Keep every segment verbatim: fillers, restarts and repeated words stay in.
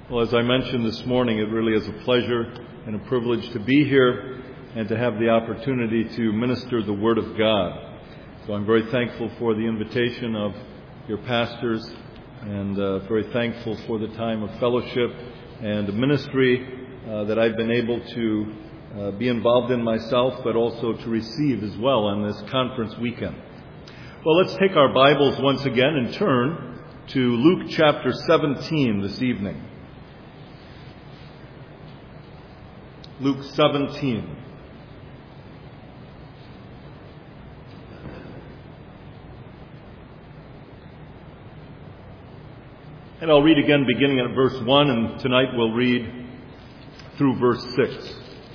Well, as I mentioned this morning, it really is a pleasure and a privilege to be here and to have the opportunity to minister the Word of God. So I'm very thankful for the invitation of your pastors and uh, very thankful for the time of fellowship and ministry uh, that I've been able to uh, be involved in myself, but also to receive as well on this conference weekend. Well, let's take our Bibles once again and turn to Luke chapter seventeen this evening. Luke seventeen. And I'll read again beginning at verse one, and tonight we'll read through verse six.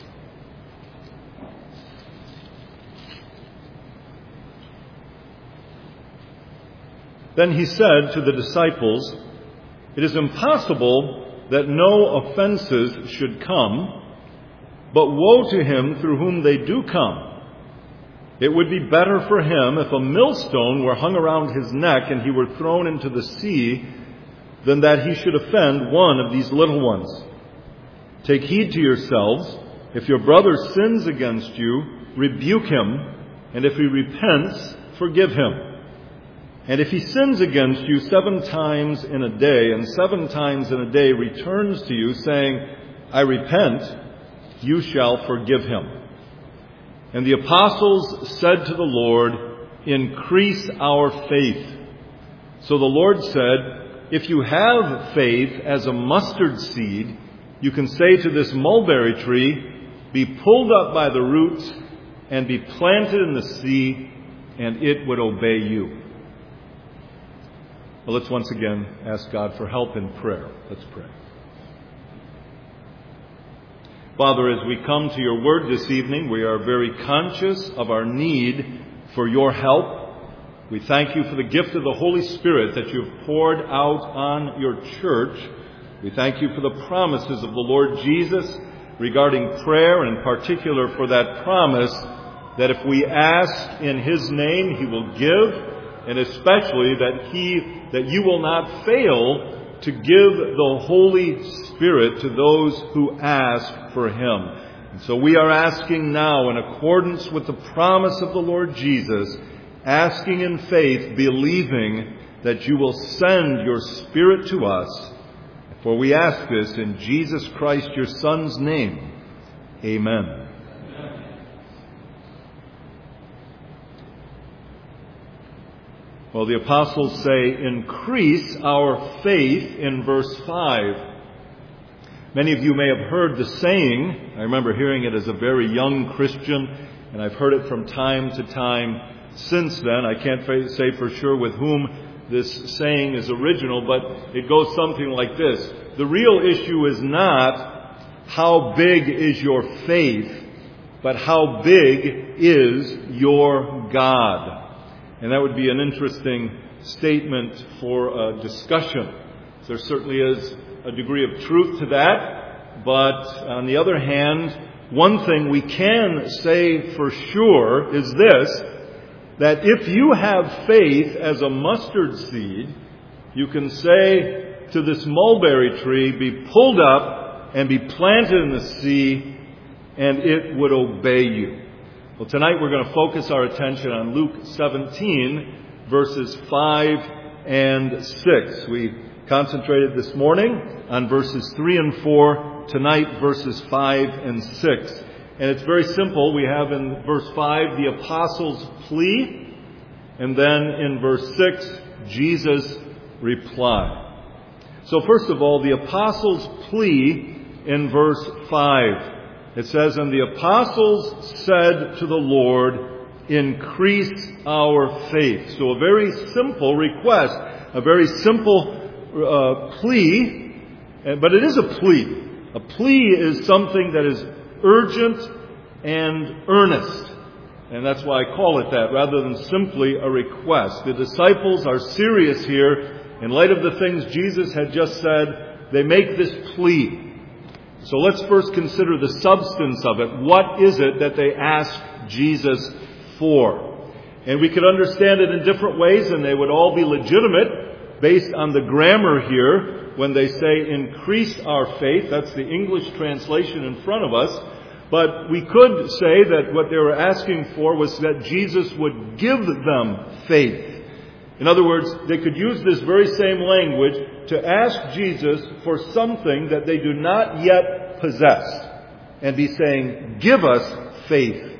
Then he said to the disciples, "It is impossible that no offenses should come, but woe to him through whom they do come. It would be better for him if a millstone were hung around his neck and he were thrown into the sea than that he should offend one of these little ones. Take heed to yourselves. If your brother sins against you, rebuke him, and if he repents, forgive him. And if he sins against you seven times in a day, and seven times in a day returns to you, saying, 'I repent,' you shall forgive him." And the apostles said to the Lord, "Increase our faith." So the Lord said, "If you have faith as a mustard seed, you can say to this mulberry tree, 'Be pulled up by the roots and be planted in the sea,' and it would obey you." Well, let's once again ask God for help in prayer. Let's pray. Father, as we come to your word this evening, we are very conscious of our need for your help. We thank you for the gift of the Holy Spirit that you have poured out on your church. We thank you for the promises of the Lord Jesus regarding prayer, and in particular for that promise that if we ask in his name, he will give, and especially that he, that you will not fail to give the Holy Spirit to those who ask for him. And so we are asking now, in accordance with the promise of the Lord Jesus, asking in faith, believing that you will send your Spirit to us. For we ask this in Jesus Christ, your Son's name. Amen. Well, the apostles say, "Increase our faith" in verse five. Many of you may have heard the saying. I remember hearing it as a very young Christian, and I've heard it from time to time since then. I can't say for sure with whom this saying is original, but it goes something like this. The real issue is not how big is your faith, but how big is your God. And that would be an interesting statement for a discussion. There certainly is a degree of truth to that, but on the other hand, one thing we can say for sure is this, that if you have faith as a mustard seed, you can say to this mulberry tree, "Be pulled up and be planted in the sea," and it would obey you. Well, tonight we're going to focus our attention on Luke seventeen, verses five and six. We concentrated this morning on verses three and four, tonight verses five and six. And it's very simple. We have in verse five the apostles' plea, and then in verse six, Jesus' reply. So first of all, the apostles' plea in verse five. It says, "And the apostles said to the Lord, 'Increase our faith.'" So a very simple request, a very simple uh, plea, but it is a plea. A plea is something that is urgent and earnest. And that's why I call it that, rather than simply a request. The disciples are serious here. In light of the things Jesus had just said, they make this plea. So let's first consider the substance of it. What is it that they ask Jesus for? And we could understand it in different ways, and they would all be legitimate. based on the grammar here when they say increase our faith. That's the English translation in front of us. But we could say that what they were asking for was that Jesus would give them faith. In other words, they could use this very same language to ask Jesus for something that they do not yet possess and be saying, give us faith.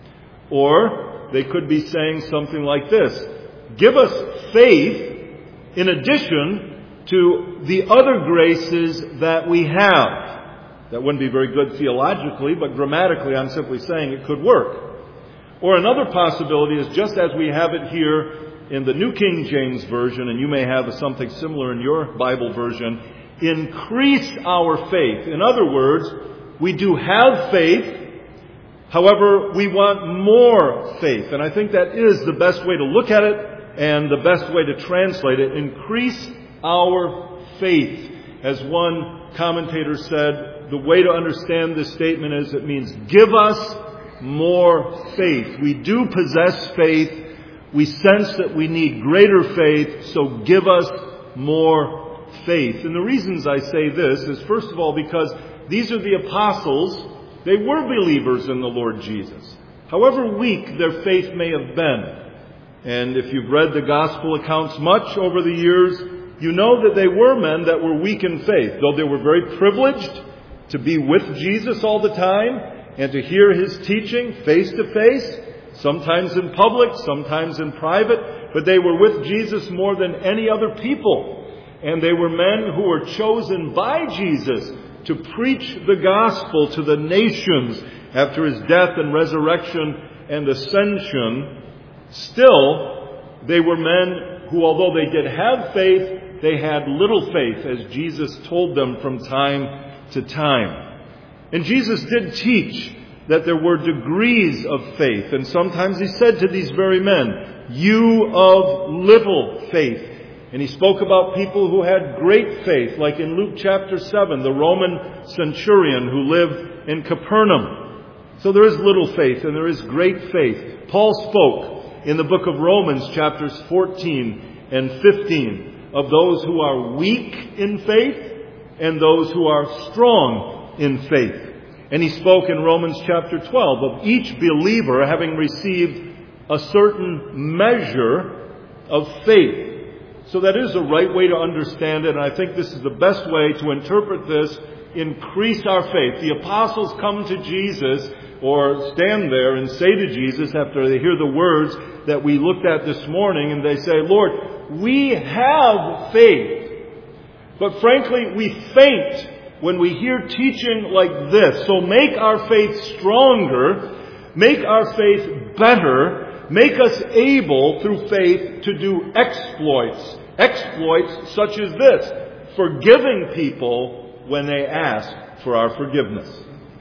Or they could be saying something like this, give us faith in addition to the other graces that we have. That wouldn't be very good theologically, but grammatically I'm simply saying it could work. Or another possibility is just as we have it here in the New King James Version, and you may have something similar in your Bible version, increase our faith. In other words, we do have faith, however, we want more faith. And I think that is the best way to look at it and the best way to translate it. Increase our faith. As one commentator said, the way to understand this statement is it means give us more faith. We do possess faith. We sense that we need greater faith, so give us more faith. And the reasons I say this is, first of all, because these are the apostles. They were believers in the Lord Jesus. However weak their faith may have been. And if you've read the gospel accounts much over the years, you know that they were men that were weak in faith. Though they were very privileged to be with Jesus all the time and to hear His teaching face to face, sometimes in public, sometimes in private, but they were with Jesus more than any other people. And they were men who were chosen by Jesus to preach the gospel to the nations after His death and resurrection and ascension. Still, they were men who, although they did have faith, they had little faith, as Jesus told them from time to time. And Jesus did teach that there were degrees of faith. And sometimes He said to these very men, you of little faith. And He spoke about people who had great faith, like in Luke chapter seven, the Roman centurion who lived in Capernaum. So there is little faith and there is great faith. Paul spoke in the book of Romans chapters fourteen and fifteen of those who are weak in faith and those who are strong in faith. And he spoke in Romans chapter twelve of each believer having received a certain measure of faith. So that is a right way to understand it, and I think this is the best way to interpret this. Increase our faith. The apostles come to Jesus, or stand there and say to Jesus after they hear the words that we looked at this morning, and they say, Lord, we have faith, but frankly we faint when we hear teaching like this. So make our faith stronger, make our faith better, make us able through faith to do exploits. Exploits such as this, forgiving people when they ask for our forgiveness.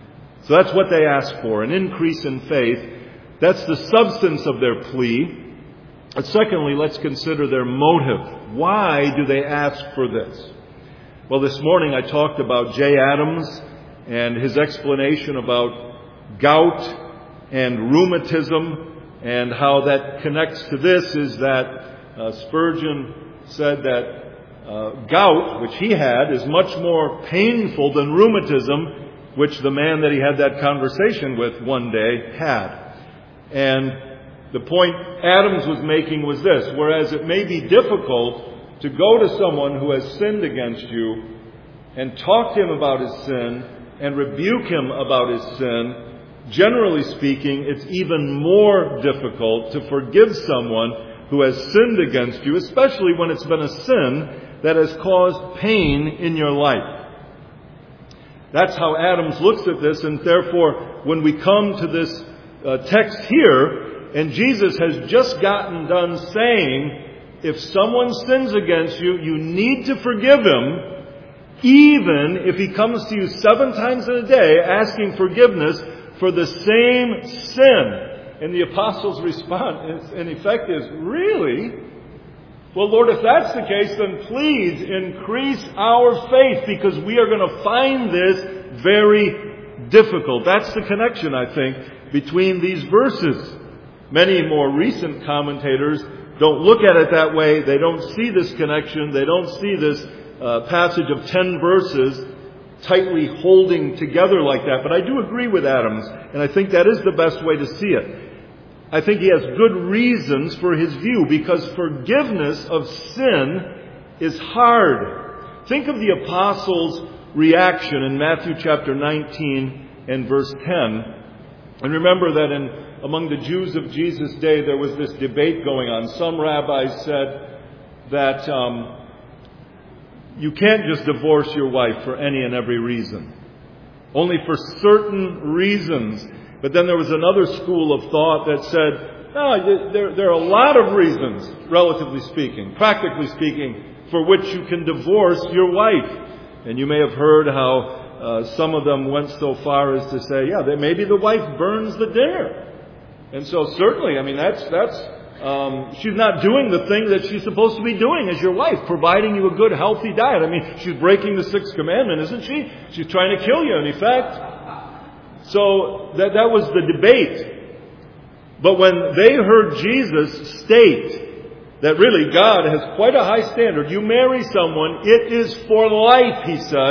So that's what they ask for, an increase in faith. That's the substance of their plea. But secondly, let's consider their motive. Why do they ask for this? Well, this morning I talked about Jay Adams and his explanation about gout and rheumatism, and how that connects to this is that uh, Spurgeon said that uh, gout, which he had, is much more painful than rheumatism, which the man that he had that conversation with one day had. And the point Adams was making was this: whereas it may be difficult to go to someone who has sinned against you and talk to him about his sin and rebuke him about his sin, generally speaking, it's even more difficult to forgive someone who has sinned against you, especially when it's been a sin that has caused pain in your life. That's how Adams looks at this, and therefore, when we come to this uh, text here, and Jesus has just gotten done saying, if someone sins against you, you need to forgive him, even if he comes to you seven times in a day asking forgiveness for the same sin. And the apostles' response, in effect, is, really? Well, Lord, if that's the case, then please increase our faith, because we are going to find this very difficult. That's the connection, I think, between these verses. Many more recent commentators don't look at it that way. They don't see this connection. They don't see this uh, passage of ten verses tightly holding together like that. But I do agree with Adams, and I think that is the best way to see it. I think he has good reasons for his view, because forgiveness of sin is hard. Think of the apostles' reaction in Matthew chapter nineteen and verse ten. And remember that in among the Jews of Jesus' day, there was this debate going on. Some rabbis said that um, you can't just divorce your wife for any and every reason. Only for certain reasons. But then there was another school of thought that said, no, there, there are a lot of reasons, relatively speaking, practically speaking, for which you can divorce your wife. And you may have heard how uh, some of them went so far as to say, yeah, that maybe the wife burns the dinner. And so certainly, I mean, that's, that's, um, she's not doing the thing that she's supposed to be doing as your wife, providing you a good, healthy diet. I mean, she's breaking the sixth commandment, isn't she? She's trying to kill you, in effect. So that, that was the debate. But when they heard Jesus state that really God has quite a high standard, you marry someone, it is for life, he said,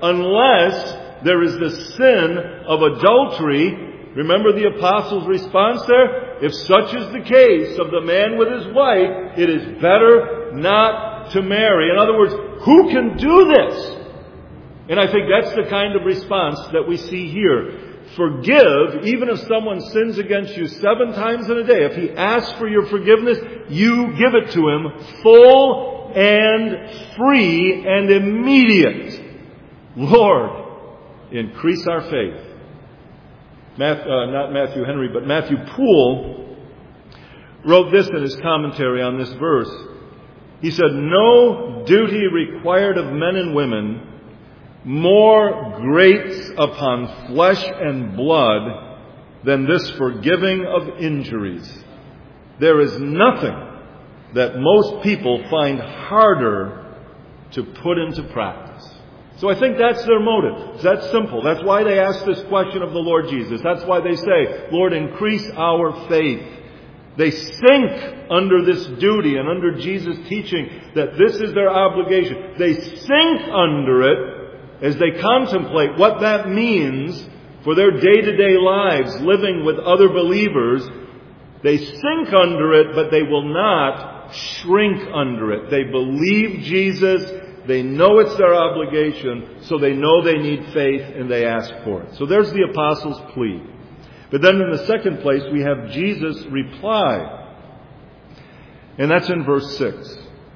unless there is the sin of adultery. Remember the apostles' response there? If such is the case of the man with his wife, it is better not to marry. In other words, who can do this? And I think that's the kind of response that we see here. Forgive, even if someone sins against you seven times in a day. If he asks for your forgiveness, you give it to him full and free and immediate. Lord, increase our faith. Matthew, uh, not Matthew Henry, but Matthew Poole wrote this in his commentary on this verse. He said, no duty required of men and women more grates upon flesh and blood than this forgiving of injuries. There is nothing that most people find harder to put into practice. So I think that's their motive. It's that simple. That's why they ask this question of the Lord Jesus. That's why they say, Lord, increase our faith. They sink under this duty and under Jesus' teaching that this is their obligation. They sink under it as they contemplate what that means for their day-to-day lives, living with other believers. They sink under it, but they will not shrink under it. They believe Jesus. They know it's their obligation, so they know they need faith and they ask for it. So there's the apostles' plea. But then in the second place, we have Jesus' reply. And that's in verse six.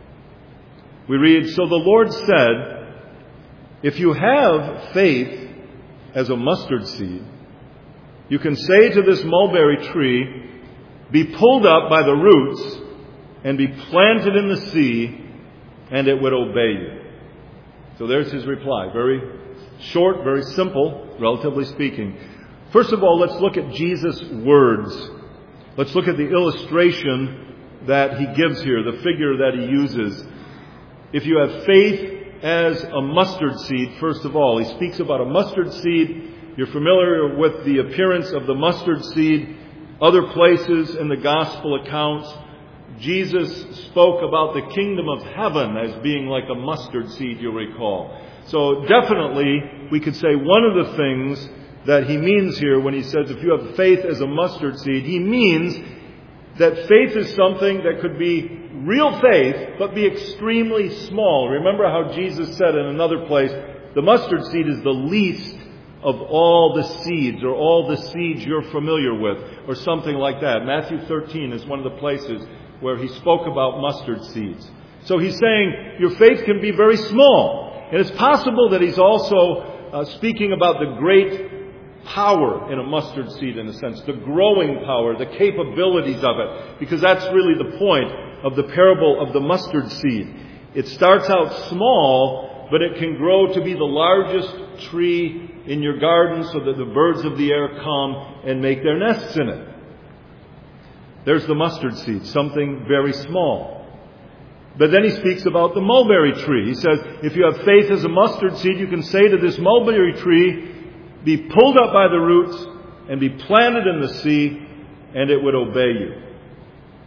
We read, so the Lord said, if you have faith as a mustard seed, you can say to this mulberry tree, be pulled up by the roots and be planted in the sea, and it would obey you. So there's his reply. Very short, very simple, relatively speaking. First of all, let's look at Jesus' words. Let's look at the illustration that he gives here, the figure that he uses. If you have faith as a mustard seed, first of all, he speaks about a mustard seed. You're familiar with the appearance of the mustard seed. Other places in the gospel accounts, Jesus spoke about the kingdom of heaven as being like a mustard seed, you'll recall. So definitely, we could say one of the things that he means here when he says if you have faith as a mustard seed, he means that faith is something that could be real faith, but be extremely small. Remember how Jesus said in another place, the mustard seed is the least of all the seeds, or all the seeds you're familiar with, or something like that. Matthew thirteen is one of the places where he spoke about mustard seeds. So he's saying your faith can be very small. And it's possible that he's also uh, speaking about the great power in a mustard seed, in a sense, the growing power, the capabilities of it, because that's really the point of the parable of the mustard seed. It starts out small, but it can grow to be the largest tree in your garden so that the birds of the air come and make their nests in it. There's the mustard seed, something very small. But then he speaks about the mulberry tree. He says, if you have faith as a mustard seed, you can say to this mulberry tree, be pulled up by the roots and be planted in the sea, and it would obey you.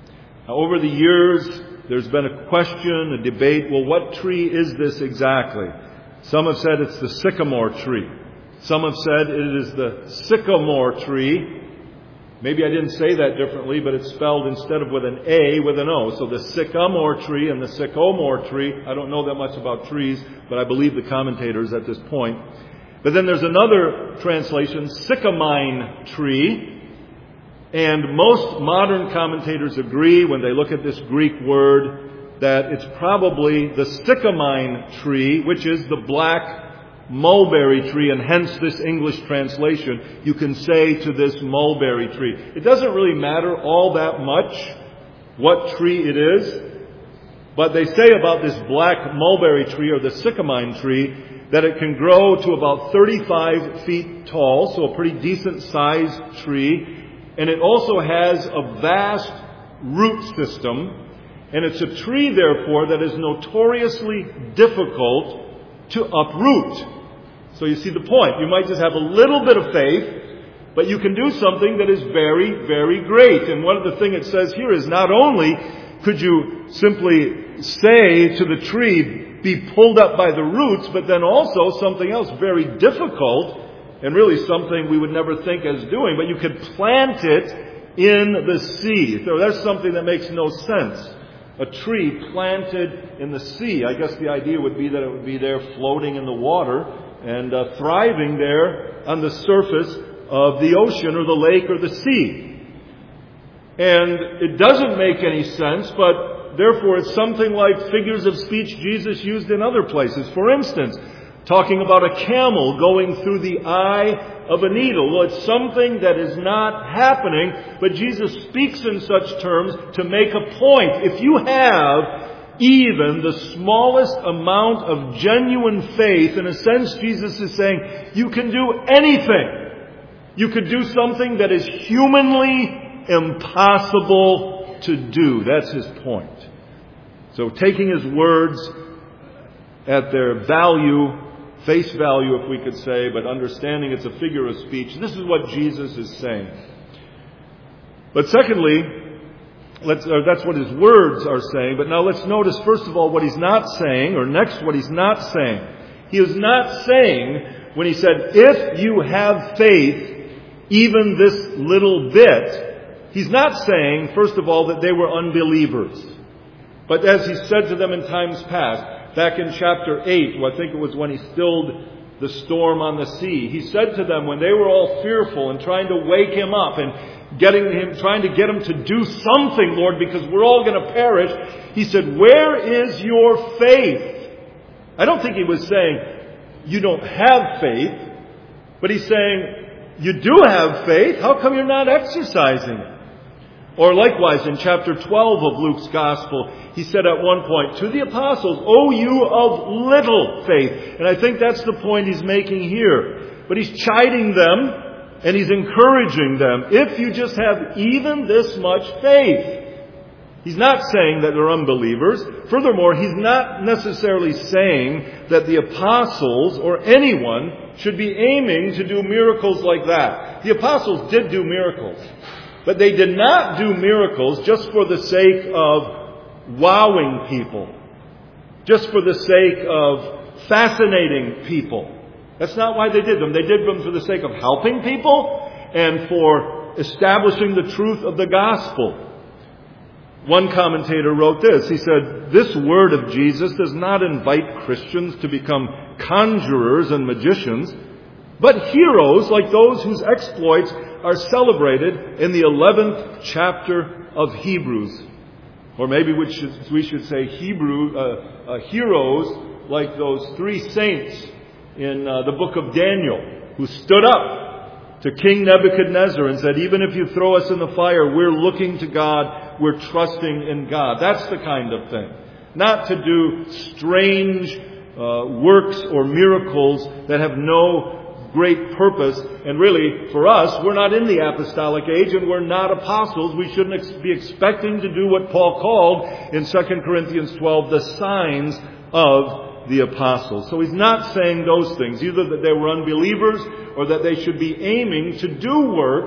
Now, over the years, there's been a question, a debate, well, what tree is this exactly? Some have said it's the sycamore tree. Some have said it is the sycamore tree. Maybe I didn't say that differently, but it's spelled instead of with an A, with an O. So the sycamore tree and the sycomore tree. I don't know that much about trees, but I believe the commentators at this point. But then there's another translation, sycamine tree. And most modern commentators agree when they look at this Greek word that it's probably the sycamine tree, which is the black mulberry tree, and hence this English translation, you can say to this mulberry tree. It doesn't really matter all that much what tree it is, but they say about this black mulberry tree or the sycamine tree that it can grow to about thirty-five feet tall, so a pretty decent sized tree, and it also has a vast root system, and it's a tree, therefore, that is notoriously difficult to uproot. So you see the point. You might just have a little bit of faith, but you can do something that is very, very great. And one of the things it says here is not only could you simply say to the tree, be pulled up by the roots, but then also something else very difficult, and really something we would never think as doing, but you could plant it in the sea. So that's something that makes no sense. A tree planted in the sea. I guess the idea would be that it would be there floating in the water and uh, thriving there on the surface of the ocean or the lake or the sea. And it doesn't make any sense, but therefore it's something like figures of speech Jesus used in other places. For instance, talking about a camel going through the eye of a needle. Well, it's something that is not happening, but Jesus speaks in such terms to make a point. If you have even the smallest amount of genuine faith, in a sense, Jesus is saying, you can do anything. You could do something that is humanly impossible to do. That's his point. So taking his words at their value, face value, if we could say, but understanding it's a figure of speech, this is what Jesus is saying. But secondly, let's, or that's what his words are saying. But now let's notice, first of all, what he's not saying, or next, what he's not saying. He is not saying, when he said, if you have faith, even this little bit, he's not saying, first of all, that they were unbelievers. But as he said to them in times past, back in chapter eight, well, I think it was when he stilled the storm on the sea, he said to them when they were all fearful and trying to wake him up and getting him, trying to get him to do something, Lord, because we're all going to perish, he said, where is your faith? I don't think he was saying, you don't have faith, but he's saying, you do have faith, how come you're not exercising it? Or likewise, in chapter twelve of Luke's Gospel, he said at one point, to the apostles, O you of little faith. And I think that's the point he's making here. But he's chiding them, and he's encouraging them. If you just have even this much faith. He's not saying that they're unbelievers. Furthermore, he's not necessarily saying that the apostles or anyone should be aiming to do miracles like that. The apostles did do miracles. But they did not do miracles just for the sake of wowing people. Just for the sake of fascinating people. That's not why they did them. They did them for the sake of helping people and for establishing the truth of the gospel. One commentator wrote this. He said, this word of Jesus does not invite Christians to become conjurers and magicians, but heroes like those whose exploits are celebrated in the eleventh chapter of Hebrews. Or maybe we should, we should say Hebrew uh, uh, heroes like those three saints in uh, the book of Daniel who stood up to King Nebuchadnezzar and said, even if you throw us in the fire, we're looking to God, we're trusting in God. That's the kind of thing. Not to do strange uh, works or miracles that have no great purpose. And really, for us, we're not in the apostolic age and we're not apostles. We shouldn't ex- be expecting to do what Paul called in Second Corinthians twelve, the signs of the apostles. So he's not saying those things, either that they were unbelievers or that they should be aiming to do works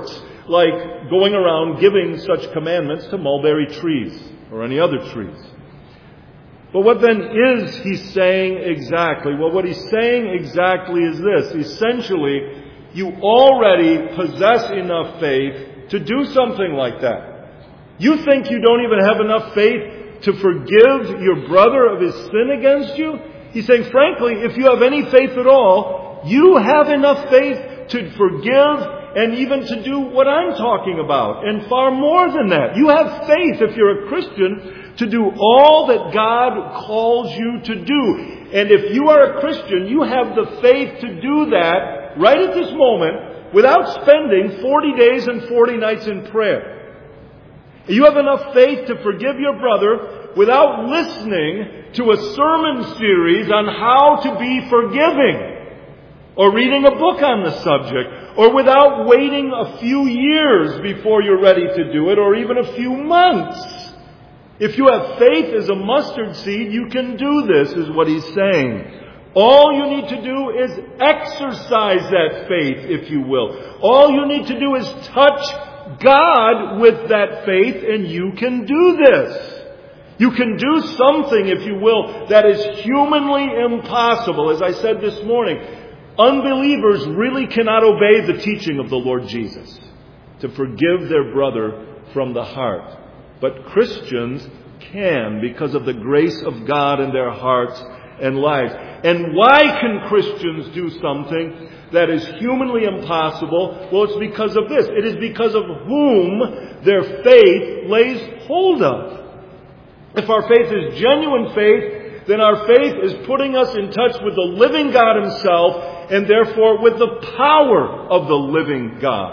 like going around giving such commandments to mulberry trees or any other trees. But what then is he saying exactly? Well, what he's saying exactly is this. Essentially, you already possess enough faith to do something like that. You think you don't even have enough faith to forgive your brother of his sin against you? He's saying, frankly, if you have any faith at all, you have enough faith to forgive and even to do what I'm talking about, and far more than that. You have faith, if you're a Christian, to do all that God calls you to do. And if you are a Christian, you have the faith to do that right at this moment without spending forty days and forty nights in prayer. You have enough faith to forgive your brother without listening to a sermon series on how to be forgiving, or reading a book on the subject, or without waiting a few years before you're ready to do it, or even a few months. If you have faith as a mustard seed, you can do this, is what he's saying. All you need to do is exercise that faith, if you will. All you need to do is touch God with that faith, and you can do this. You can do something, if you will, that is humanly impossible. As I said this morning, unbelievers really cannot obey the teaching of the Lord Jesus to forgive their brother from the heart. But Christians can, because of the grace of God in their hearts and lives. And why can Christians do something that is humanly impossible? Well, it's because of this. It is because of whom their faith lays hold of. If our faith is genuine faith, then our faith is putting us in touch with the living God Himself, and therefore with the power of the living God.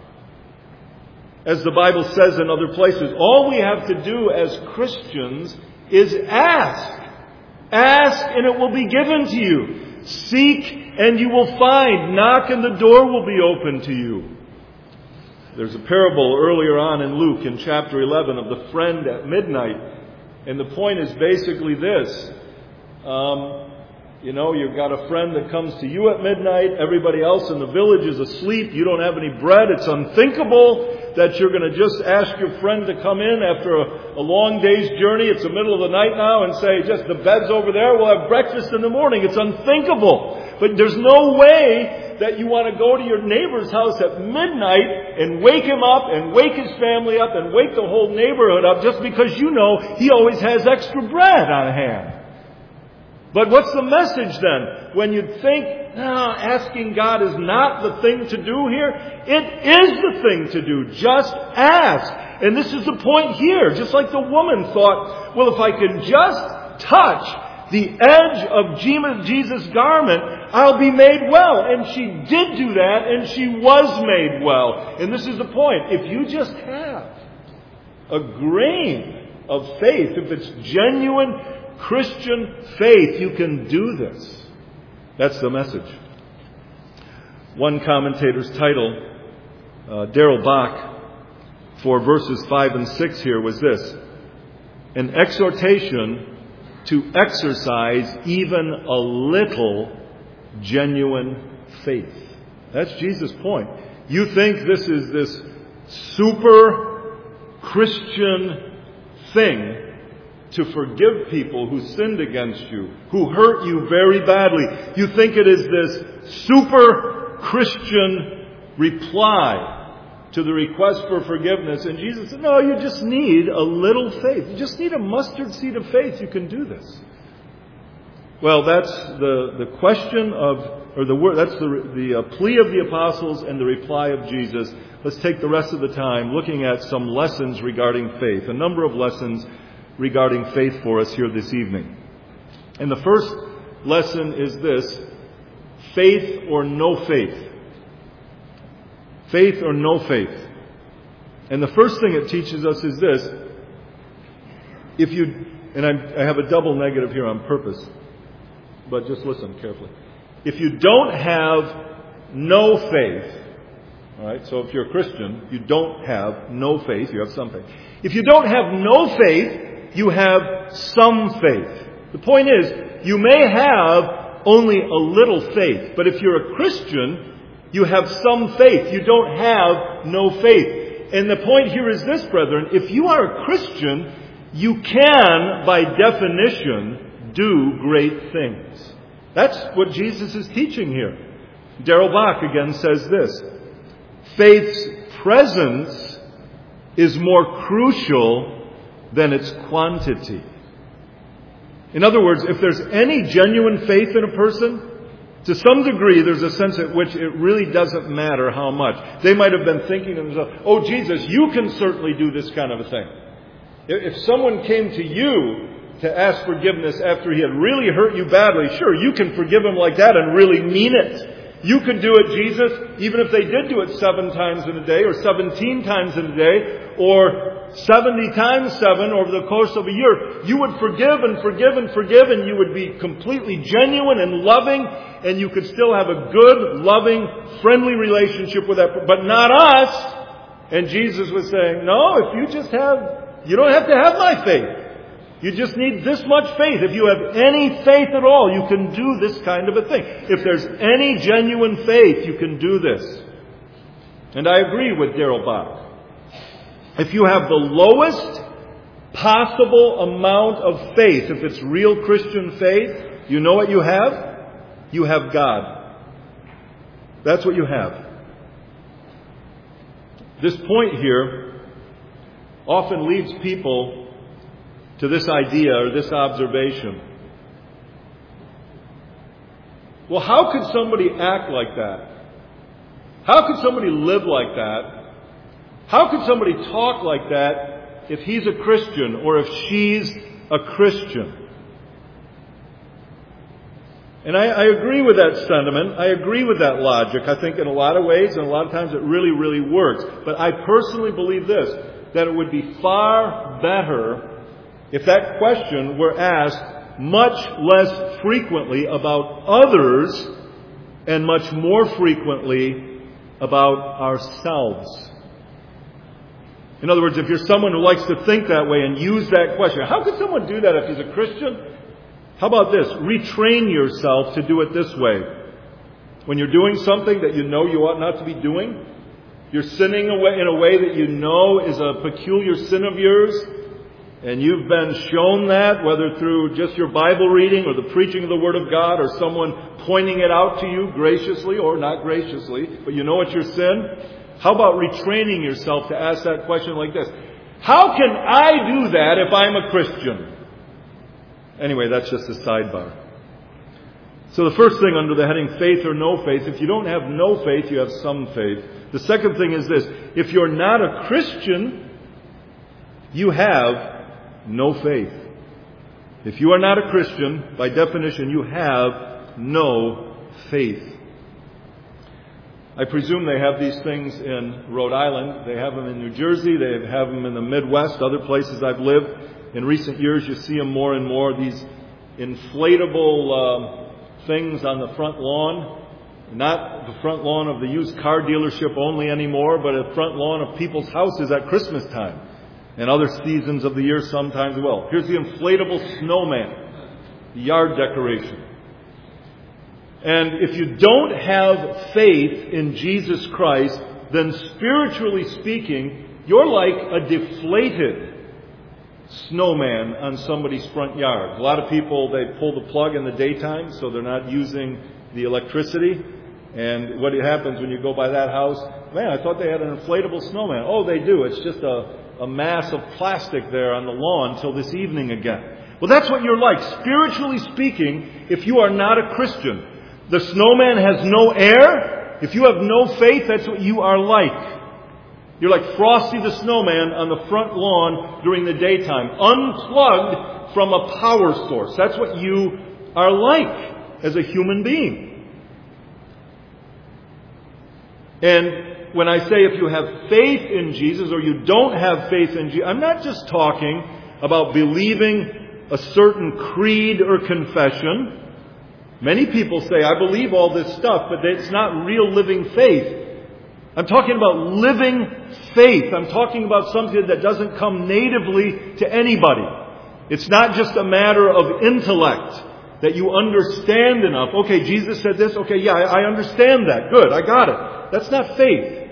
As the Bible says in other places, all we have to do as Christians is ask. Ask and it will be given to you. Seek and you will find. Knock and the door will be open to you. There's a parable earlier on in Luke in chapter eleven of the friend at midnight. And the point is basically this. Um, you know, you've got a friend that comes to you at midnight. Everybody else in the village is asleep. You don't have any bread. It's unthinkable that you're going to just ask your friend to come in after a, a long day's journey. It's the middle of the night now, and say, just the bed's over there. We'll have breakfast in the morning. It's unthinkable. But there's no way that you want to go to your neighbor's house at midnight and wake him up and wake his family up and wake the whole neighborhood up just because you know he always has extra bread on hand. But what's the message then? When you think, no, asking God is not the thing to do here, it is the thing to do. Just ask. And this is the point here. Just like the woman thought, well, if I can just touch the edge of Jesus' garment, I'll be made well. And she did do that, and she was made well. And this is the point. If you just have a grain of faith, if it's genuine Christian faith, you can do this. That's the message. One commentator's title, uh, Darrell Bach, for verses five and six here was this: an exhortation to exercise even a little genuine faith. That's Jesus' point. You think this is this super Christian thing to forgive people who sinned against you, who hurt you very badly. You think it is this super Christian reply to the request for forgiveness. And Jesus said, no, you just need a little faith. You just need a mustard seed of faith. You can do this. Well, that's the, the question of, or the word, that's the, the uh, plea of the apostles and the reply of Jesus. Let's take the rest of the time looking at some lessons regarding faith. A number of lessons regarding faith for us here this evening. And the first lesson is this: faith or no faith. Faith or no faith. And the first thing it teaches us is this: if you, and I'm, I have a double negative here on purpose, but just listen carefully. If you don't have no faith, all right, so if you're a Christian, you don't have no faith, you have some faith. If you don't have no faith, you have some faith. The point is, you may have only a little faith, but if you're a Christian, You have some faith. You don't have no faith. And the point here is this, brethren. If you are a Christian, you can, by definition, do great things. That's what Jesus is teaching here. Darrell Bach again says this: faith's presence is more crucial than its quantity. In other words, if there's any genuine faith in a person, to some degree there's a sense at which it really doesn't matter how much. They might have been thinking to themselves, oh, Jesus, you can certainly do this kind of a thing. If someone came to you to ask forgiveness after he had really hurt you badly, sure, you can forgive him like that and really mean it. You could do it, Jesus, even if they did do it seven times in a day, or seventeen times in a day, or seventy times seven over the course of a year. You would forgive and forgive and forgive, and you would be completely genuine and loving, and you could still have a good, loving, friendly relationship with that person. But not us. And Jesus was saying, no, if you just have, you don't have to have my faith. You just need this much faith. If you have any faith at all, you can do this kind of a thing. If there's any genuine faith, you can do this. And I agree with Darrell Bach. If you have the lowest possible amount of faith, if it's real Christian faith, you know what you have? You have God. That's what you have. This point here often leads people to this idea or this observation. Well, how could somebody act like that? How could somebody live like that? How could somebody talk like that if he's a Christian or if she's a Christian? And I, I agree with that sentiment. I agree with that logic. I think in a lot of ways, and a lot of times it really, really works. But I personally believe this, that it would be far better if that question were asked much less frequently about others and much more frequently about ourselves. In other words, if you're someone who likes to think that way and use that question, how could someone do that if he's a Christian? How about this? Retrain yourself to do it this way. When you're doing something that you know you ought not to be doing, you're sinning in a way that you know is a peculiar sin of yours, and you've been shown that, whether through just your Bible reading or the preaching of the Word of God or someone pointing it out to you graciously or not graciously, but you know it's your sin. How about retraining yourself to ask that question like this? How can I do that if I'm a Christian? Anyway, that's just a sidebar. So the first thing under the heading faith or no faith, if you don't have no faith, you have some faith. The second thing is this: if you're not a Christian, you have no faith. If you are not a Christian, by definition, you have no faith. I presume they have these things in Rhode Island. They have them in New Jersey. They have them in the Midwest, other places I've lived. In recent years, you see them more and more, these inflatable uh, things on the front lawn. Not the front lawn of the used car dealership only anymore, but the front lawn of people's houses at Christmas time. And other seasons of the year sometimes as well. Here's the inflatable snowman, the yard decoration. And if you don't have faith in Jesus Christ, then spiritually speaking, you're like a deflated snowman on somebody's front yard. A lot of people, they pull the plug in the daytime, so they're not using the electricity. And what happens when you go by that house? Man, I thought they had an inflatable snowman. Oh, they do. It's just a a mass of plastic there on the lawn till this evening again. Well, that's what you're like, spiritually speaking, if you are not a Christian. The snowman has no air. If you have no faith, that's what you are like. You're like Frosty the Snowman on the front lawn during the daytime, unplugged from a power source. That's what you are like as a human being. And when I say if you have faith in Jesus or you don't have faith in Jesus, I'm not just talking about believing a certain creed or confession. Many people say, I believe all this stuff, but it's not real living faith. I'm talking about living faith. I'm talking about something that doesn't come natively to anybody. It's not just a matter of intellect. that you understand enough. Okay, Jesus said this. Okay, yeah, I, I understand that. Good, I got it. That's not faith.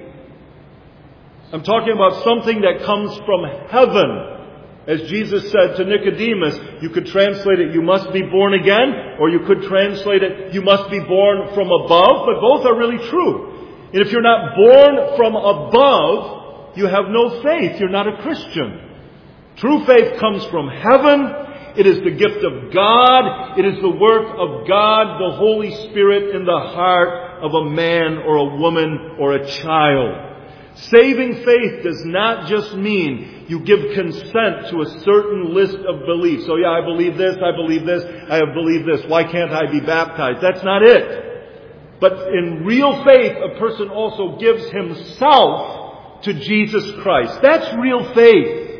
I'm talking about something that comes from heaven. As Jesus said to Nicodemus, you could translate it, you must be born again, or you could translate it, you must be born from above, but both are really true. And if you're not born from above, you have no faith. You're not a Christian. True faith comes from heaven. It is the gift of God. It is the work of God, the Holy Spirit, in the heart of a man or a woman or a child. Saving faith does not just mean you give consent to a certain list of beliefs. So yeah, I believe this, I believe this, I believe this. Why can't I be baptized? That's not it. But in real faith, a person also gives himself to Jesus Christ. That's real faith.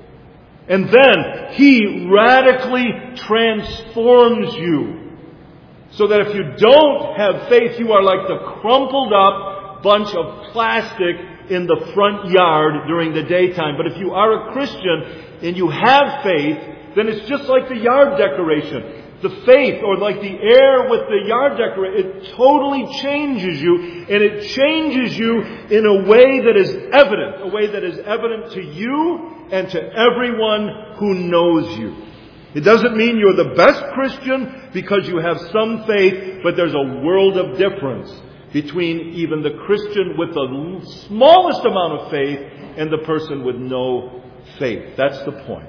And then He radically transforms you. So that if you don't have faith, you are like the crumpled up bunch of plastic in the front yard during the daytime. But if you are a Christian and you have faith, then it's just like the yard decoration. The faith, or like the air with the yard decoration, it totally changes you, and it changes you in a way that is evident, a way that is evident to you and to everyone who knows you. It doesn't mean you're the best Christian because you have some faith, but there's a world of difference between even the Christian with the smallest amount of faith and the person with no faith. That's the point.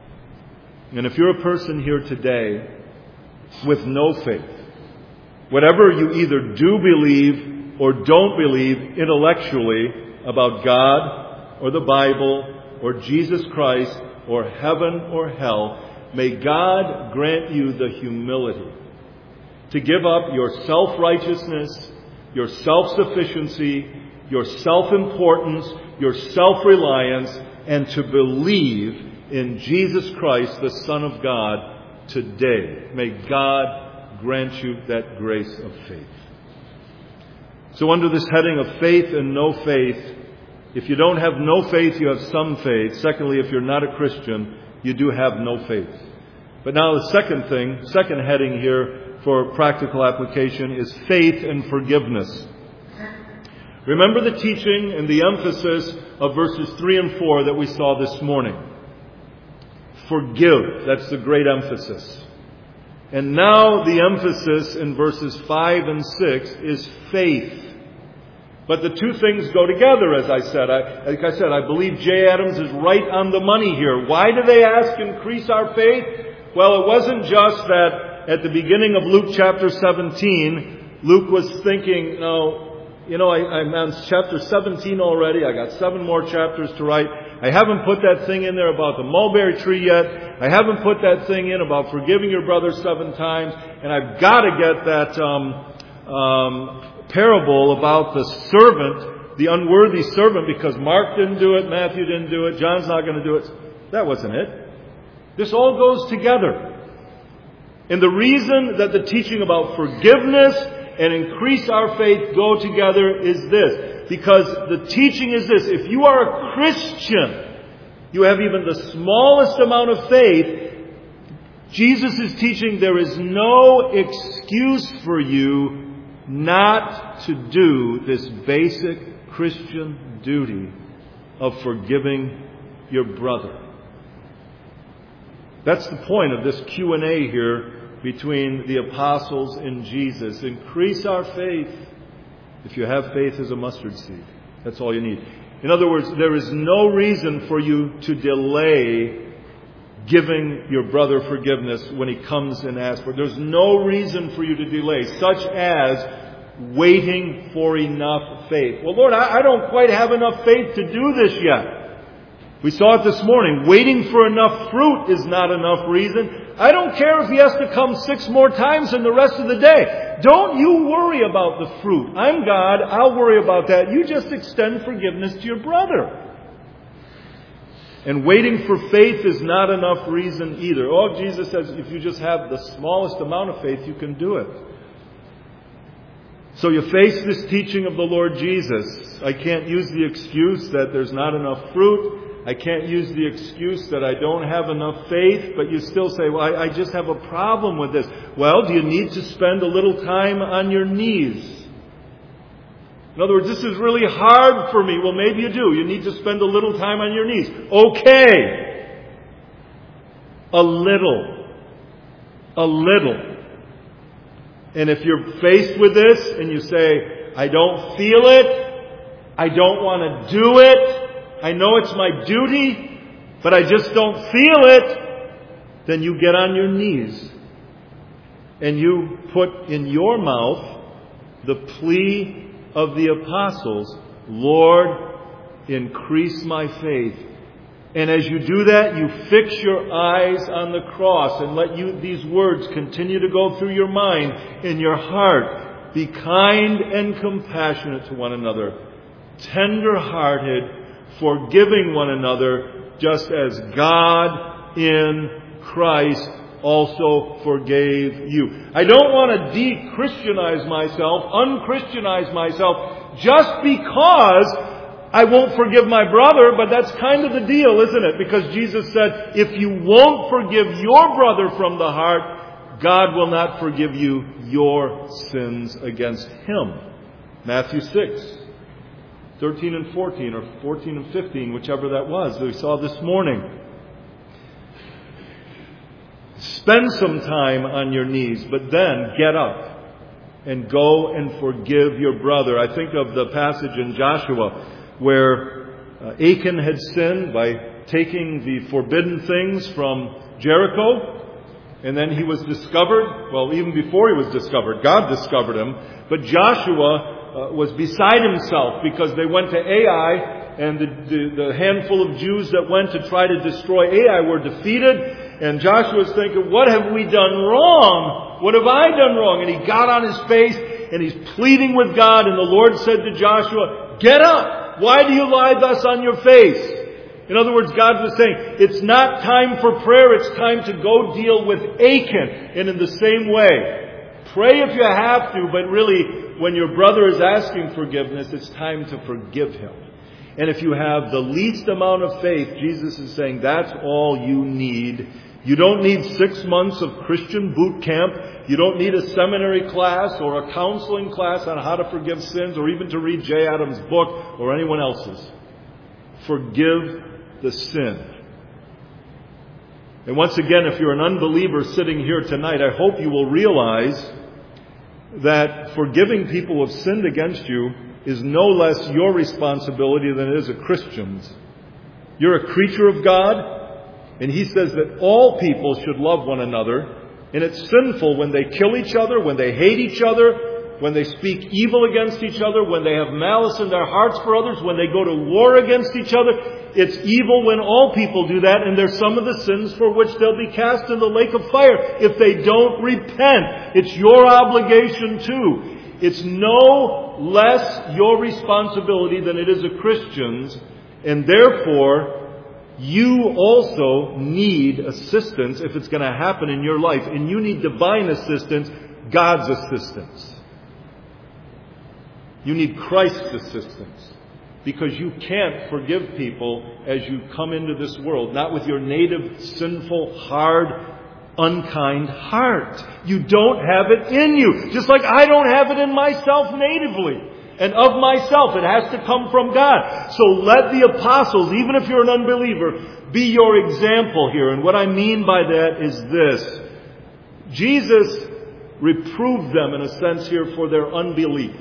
And if you're a person here today with no faith, whatever you either do believe or don't believe intellectually about God or the Bible or Jesus Christ or heaven or hell, may God grant you the humility to give up your self-righteousness, your self-sufficiency, your self-importance, your self-reliance, and to believe in Jesus Christ, the Son of God, today. May God grant you that grace of faith. So under this heading of faith and no faith, if you don't have no faith, you have some faith. Secondly, if you're not a Christian, you do have no faith. But now the second thing, second heading here for practical application is faith and forgiveness. Remember the teaching and the emphasis of verses three and four that we saw this morning. Forgive. That's the great emphasis. And now the emphasis in verses five and six is faith. But the two things go together, as I said. I, like I said, I believe Jay Adams is right on the money here. Why do they ask increase our faith? Well, it wasn't just that at the beginning of Luke chapter seventeen, Luke was thinking, no, you know, I, I'm on chapter seventeen already. I got seven more chapters to write. I haven't put that thing in there about the mulberry tree yet. I haven't put that thing in about forgiving your brother seven times. And I've got to get that um, um, parable about the servant, the unworthy servant, because Mark didn't do it, Matthew didn't do it, John's not going to do it. That wasn't it. This all goes together. And the reason that the teaching about forgiveness and increase our faith go together is this. Because the teaching is this. If you are a Christian, you have even the smallest amount of faith, Jesus is teaching there is no excuse for you not to do this basic Christian duty of forgiving your brother. That's the point of this Q and A here between the apostles and Jesus. Increase our faith. If you have faith as a mustard seed, that's all you need. In other words, there is no reason for you to delay giving your brother forgiveness when he comes and asks for it. There's no reason for you to delay, such as waiting for enough faith. Well, Lord, I, I don't quite have enough faith to do this yet. We saw it this morning. Waiting for enough fruit is not enough reason. I don't care if he has to come six more times in the rest of the day. Don't you worry about the fruit. I'm God. I'll worry about that. You just extend forgiveness to your brother. And waiting for faith is not enough reason either. Oh, Jesus says if you just have the smallest amount of faith, you can do it. So you face this teaching of the Lord Jesus. I can't use the excuse that there's not enough fruit. I can't use the excuse that I don't have enough faith, but you still say, well, I, I just have a problem with this. Well, do you need to spend a little time on your knees? In other words, this is really hard for me. Well, maybe you do. You need to spend a little time on your knees. Okay. A little. A little. And if you're faced with this and you say, I don't feel it, I don't want to do it, I know it's my duty, but I just don't feel it, then you get on your knees and you put in your mouth the plea of the apostles, Lord, increase my faith. And as you do that, you fix your eyes on the cross and let you these words continue to go through your mind and your heart. Be kind and compassionate to one another, tender-hearted, forgiving one another, just as God in Christ also forgave you. I don't want to de-Christianize myself, un-Christianize myself, just because I won't forgive my brother, but that's kind of the deal, isn't it? Because Jesus said, if you won't forgive your brother from the heart, God will not forgive you your sins against him. Matthew six, thirteen and fourteen, or fourteen and fifteen, whichever that was, that we saw this morning. Spend some time on your knees, but then get up and go and forgive your brother. I think of the passage in Joshua where uh, Achan had sinned by taking the forbidden things from Jericho, and then he was discovered. Well, even before he was discovered, God discovered him. But Joshua uh, was beside himself because they went to Ai, and the, the, the handful of Jews that went to try to destroy Ai were defeated. And Joshua was thinking, what have we done wrong? What have I done wrong? And he got on his face and he's pleading with God. And the Lord said to Joshua, get up! Why do you lie thus on your face? In other words, God was saying, it's not time for prayer, it's time to go deal with Achan. And in the same way, pray if you have to, but really, when your brother is asking forgiveness, it's time to forgive him. And if you have the least amount of faith, Jesus is saying that's all you need. You don't need six months of Christian boot camp. You don't need a seminary class or a counseling class on how to forgive sins, or even to read Jay Adams' book or anyone else's. Forgive the sin. And once again, if you're an unbeliever sitting here tonight, I hope you will realize that forgiving people who have sinned against you is no less your responsibility than it is a Christian's. You're a creature of God. And he says that all people should love one another. And it's sinful when they kill each other, when they hate each other, when they speak evil against each other, when they have malice in their hearts for others, when they go to war against each other. It's evil when all people do that. And there's some of the sins for which they'll be cast in the lake of fire if they don't repent. It's your obligation too. It's no less your responsibility than it is a Christian's. And therefore, you also need assistance if it's going to happen in your life. And you need divine assistance, God's assistance. You need Christ's assistance. Because you can't forgive people as you come into this world. Not with your native, sinful, hard, unkind heart. You don't have it in you. Just like I don't have it in myself natively. And of myself, it has to come from God. So let the apostles, even if you're an unbeliever, be your example here. And what I mean by that is this. Jesus reproved them, in a sense here, for their unbelief.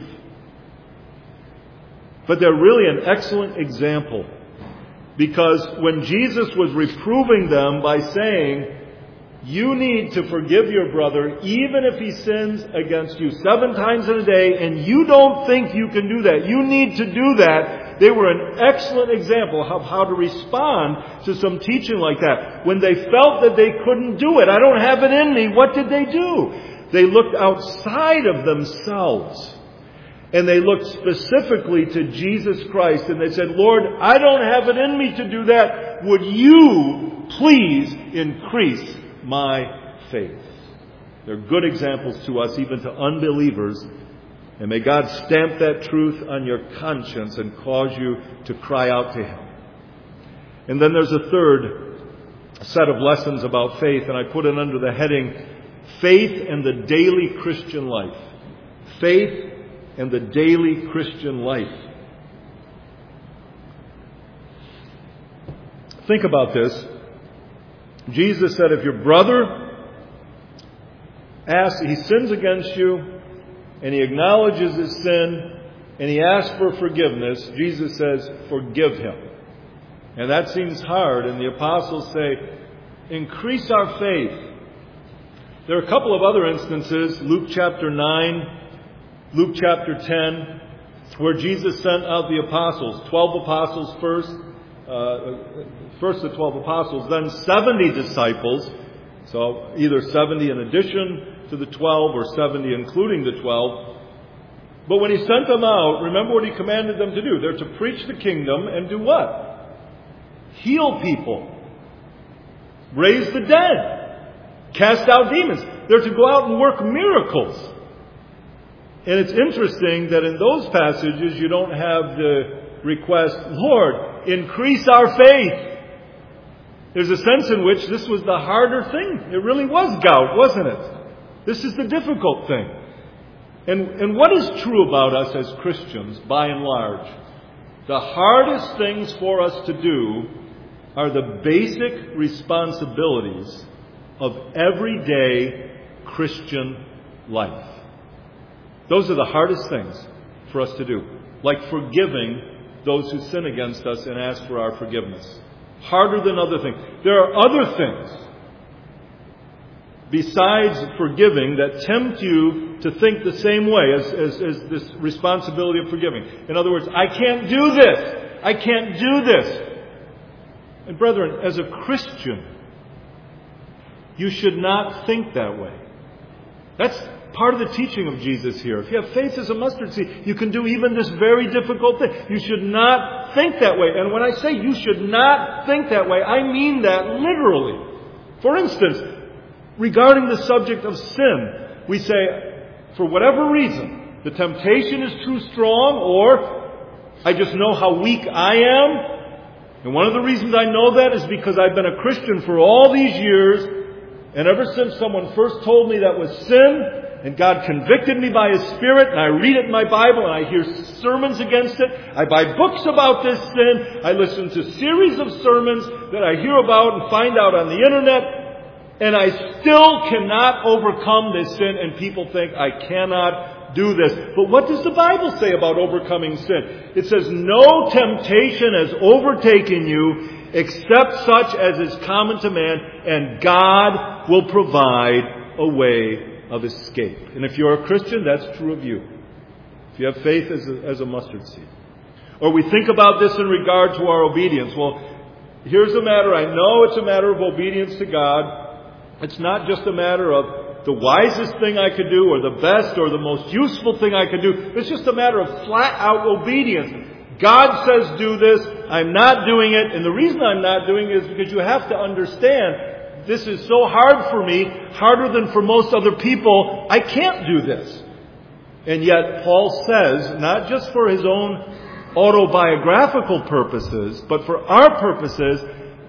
But they're really an excellent example. Because when Jesus was reproving them by saying, you need to forgive your brother even if he sins against you seven times in a day, and you don't think you can do that. You need to do that. They were an excellent example of how to respond to some teaching like that. When they felt that they couldn't do it, I don't have it in me, what did they do? They looked outside of themselves. And they looked specifically to Jesus Christ. And they said, Lord, I don't have it in me to do that. Would you please increase my faith? They're good examples to us, even to unbelievers. And may God stamp that truth on your conscience and cause you to cry out to Him. And then there's a third set of lessons about faith, and I put it under the heading, Faith and the Daily Christian Life. Faith and the Daily Christian Life. Think about this. Jesus said, if your brother asks, he sins against you, and he acknowledges his sin, and he asks for forgiveness, Jesus says, forgive him. And that seems hard, and the apostles say, increase our faith. There are a couple of other instances, Luke chapter nine, Luke chapter ten, where Jesus sent out the apostles, twelve apostles first, uh, first the twelve apostles, then seventy disciples, so either seventy in addition to the twelve or seventy including the twelve. But when he sent them out, remember what he commanded them to do. They're to preach the kingdom and do what? Heal people. Raise the dead. Cast out demons. They're to go out and work miracles. And it's interesting that in those passages you don't have the request, Lord, increase our faith. There's a sense in which this was the harder thing. It really was gout, wasn't it? This is the difficult thing. And, and what is true about us as Christians, by and large? The hardest things for us to do are the basic responsibilities of everyday Christian life. Those are the hardest things for us to do. Like forgiving those who sin against us and ask for our forgiveness. Harder than other things. There are other things besides forgiving that tempt you to think the same way as, as, as this responsibility of forgiving. In other words, I can't do this. I can't do this. And brethren, as a Christian, you should not think that way. That's part of the teaching of Jesus here. If you have faith as a mustard seed, you can do even this very difficult thing. You should not think that way. And when I say you should not think that way, I mean that literally. For instance, regarding the subject of sin, we say, for whatever reason, the temptation is too strong, or I just know how weak I am. And one of the reasons I know that is because I've been a Christian for all these years, and ever since someone first told me that was sin, and God convicted me by His Spirit, and I read it in my Bible, and I hear sermons against it. I buy books about this sin. I listen to series of sermons that I hear about and find out on the internet. And I still cannot overcome this sin, and people think I cannot do this. But what does the Bible say about overcoming sin? It says, no temptation has overtaken you except such as is common to man, and God will provide a way of escape. And if you're a Christian, that's true of you. If you have faith as a, as a mustard seed. Or we think about this in regard to our obedience. Well, here's a matter, I know it's a matter of obedience to God. It's not just a matter of the wisest thing I could do or the best or the most useful thing I could do. It's just a matter of flat-out obedience. God says do this. I'm not doing it. And the reason I'm not doing it is because you have to understand this is so hard for me, harder than for most other people. I can't do this. And yet Paul says, not just for his own autobiographical purposes, but for our purposes,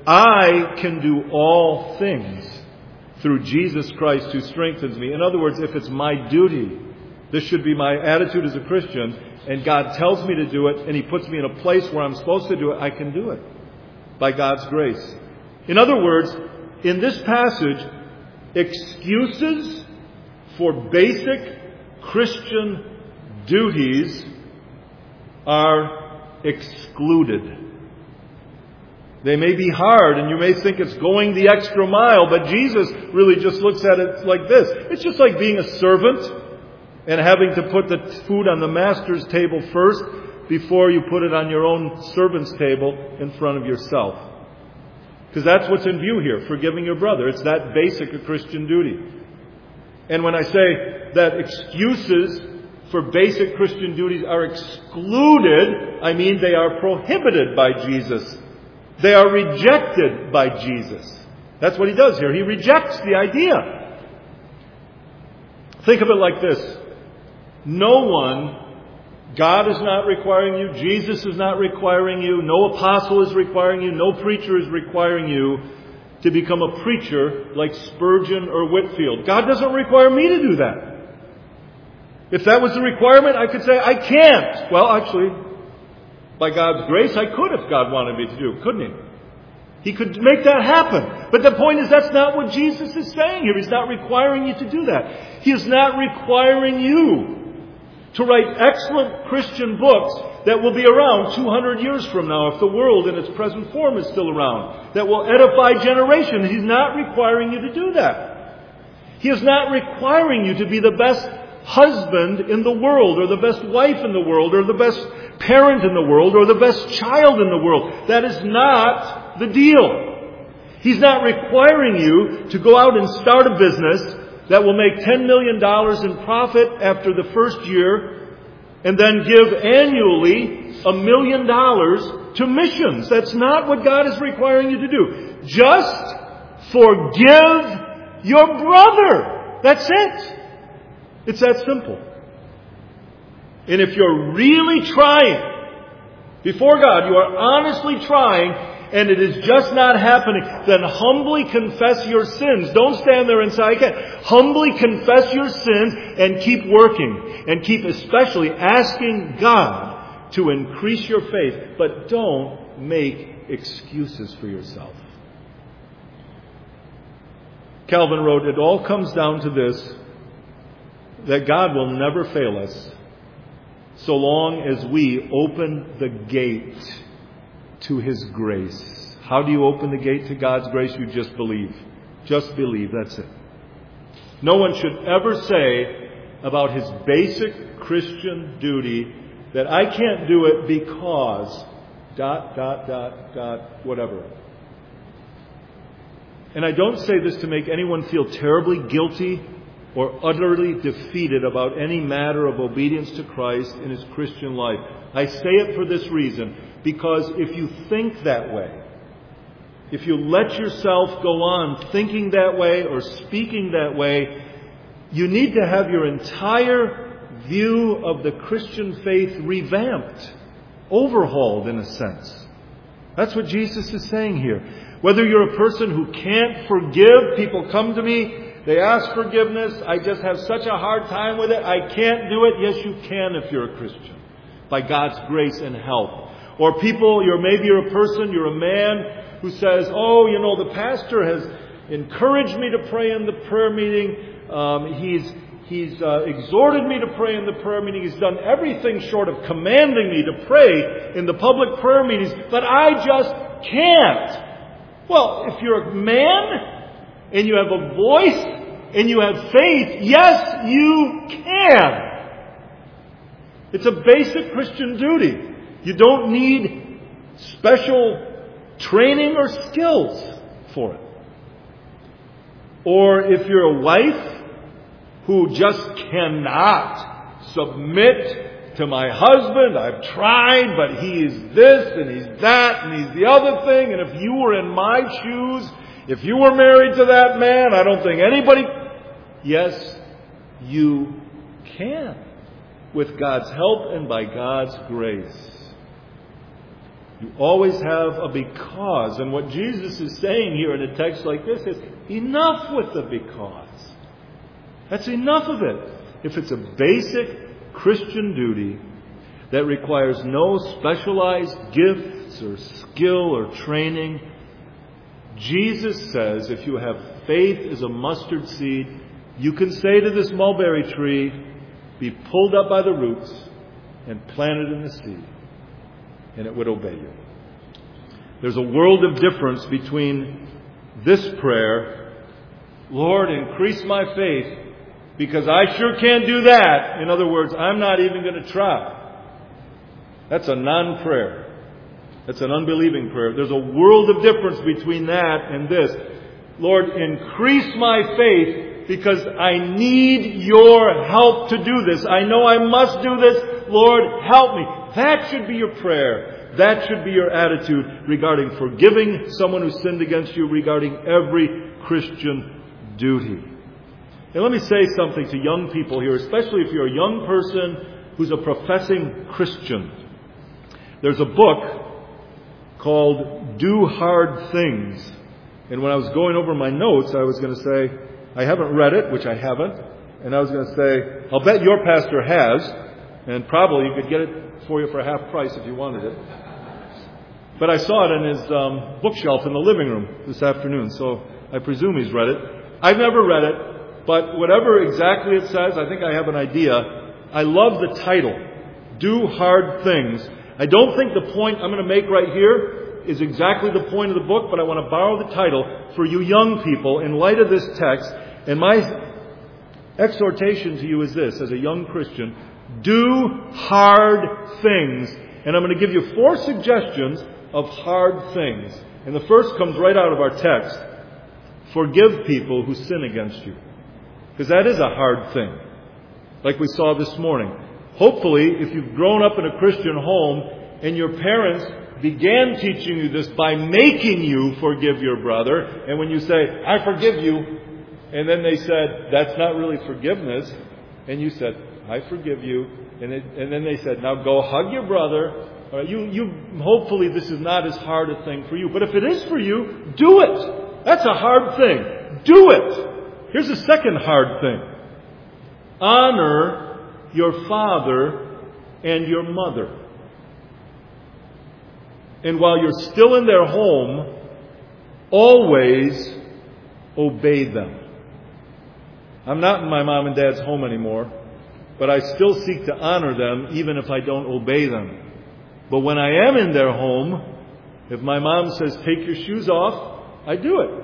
I can do all things through Jesus Christ who strengthens me. In other words, if it's my duty, this should be my attitude as a Christian, and God tells me to do it, and He puts me in a place where I'm supposed to do it, I can do it by God's grace. In other words, in this passage, excuses for basic Christian duties are excluded. They may be hard, and you may think it's going the extra mile, but Jesus really just looks at it like this. It's just like being a servant and having to put the food on the master's table first before you put it on your own servant's table in front of yourself. Because that's what's in view here, forgiving your brother. It's that basic a Christian duty. And when I say that excuses for basic Christian duties are excluded, I mean they are prohibited by Jesus. They are rejected by Jesus. That's what He does here. He rejects the idea. Think of it like this. No one God is not requiring you. Jesus is not requiring you. No apostle is requiring you. No preacher is requiring you to become a preacher like Spurgeon or Whitefield. God doesn't require me to do that. If that was the requirement, I could say, I can't. Well, actually, by God's grace, I could if God wanted me to do it, couldn't He? He could make that happen. But the point is, that's not what Jesus is saying here. He's not requiring you to do that. He is not requiring you to write excellent Christian books that will be around two hundred years from now, if the world in its present form is still around, that will edify generations. He's not requiring you to do that. He is not requiring you to be the best husband in the world, or the best wife in the world, or the best parent in the world, or the best child in the world. That is not the deal. He's not requiring you to go out and start a business that will make ten million dollars in profit after the first year, and then give annually a million dollars to missions. That's not what God is requiring you to do. Just forgive your brother. That's it. It's that simple. And if you're really trying, before God, you are honestly trying, and it is just not happening, then humbly confess your sins. Don't stand there and say, I can't. Humbly confess your sins and keep working. And keep especially asking God to increase your faith. But don't make excuses for yourself. Calvin wrote, it all comes down to this, that God will never fail us so long as we open the gate to His grace. How do you open the gate to God's grace? You just believe. Just believe. That's it. No one should ever say about his basic Christian duty that I can't do it because dot, dot, dot, dot, whatever. And I don't say this to make anyone feel terribly guilty or utterly defeated about any matter of obedience to Christ in his Christian life. I say it for this reason, because if you think that way, if you let yourself go on thinking that way or speaking that way, you need to have your entire view of the Christian faith revamped, overhauled in a sense. That's what Jesus is saying here. Whether you're a person who can't forgive, people come to me, they ask forgiveness, I just have such a hard time with it, I can't do it. Yes, you can if you're a Christian, by God's grace and help. Or people, you're maybe you're a person, you're a man who says, oh, you know, the pastor has encouraged me to pray in the prayer meeting. Um, he's he's uh, exhorted me to pray in the prayer meeting. He's done everything short of commanding me to pray in the public prayer meetings, but I just can't. Well, if you're a man and you have a voice and you have faith, yes, you can. It's a basic Christian duty. You don't need special training or skills for it. Or if you're a wife who just cannot submit to my husband, I've tried, but he's this and he's that and he's the other thing, and if you were in my shoes, if you were married to that man, I don't think anybody... Yes, you can, with God's help and by God's grace. You always have a because. And what Jesus is saying here in a text like this is, enough with the because. That's enough of it. If it's a basic Christian duty that requires no specialized gifts or skill or training, Jesus says if you have faith as a mustard seed, you can say to this mulberry tree, be pulled up by the roots and planted in the sea, and it would obey you. There's a world of difference between this prayer, Lord, increase my faith, because I sure can't do that. In other words, I'm not even going to try. That's a non-prayer. That's an unbelieving prayer. There's a world of difference between that and this. Lord, increase my faith because I need your help to do this. I know I must do this. Lord, help me. That should be your prayer. That should be your attitude regarding forgiving someone who sinned against you, regarding every Christian duty. And let me say something to young people here, especially if you're a young person who's a professing Christian. There's a book called Do Hard Things. And when I was going over my notes, I was going to say, I haven't read it, which I haven't. And I was going to say, I'll bet your pastor has. And probably you could get it for you for half price if you wanted it. But I saw it in his um, bookshelf in the living room this afternoon. So I presume he's read it. I've never read it. But whatever exactly it says, I think I have an idea. I love the title, Do Hard Things. I don't think the point I'm going to make right here is exactly the point of the book, but I want to borrow the title for you young people in light of this text. And my exhortation to you is this, as a young Christian, do hard things. And I'm going to give you four suggestions of hard things. And the first comes right out of our text. Forgive people who sin against you. Because that is a hard thing, like we saw this morning. Hopefully, if you've grown up in a Christian home and your parents began teaching you this by making you forgive your brother, and when you say, I forgive you, and then they said, that's not really forgiveness, and you said, I forgive you, and, it, and then they said, now go hug your brother. All right, you, you, hopefully this is not as hard a thing for you, but if it is for you, do it. That's a hard thing. Do it. Here's a second hard thing. Honor your father and your mother. And while you're still in their home, always obey them. I'm not in my mom and dad's home anymore, but I still seek to honor them even if I don't obey them. But when I am in their home, if my mom says, take your shoes off, I do it.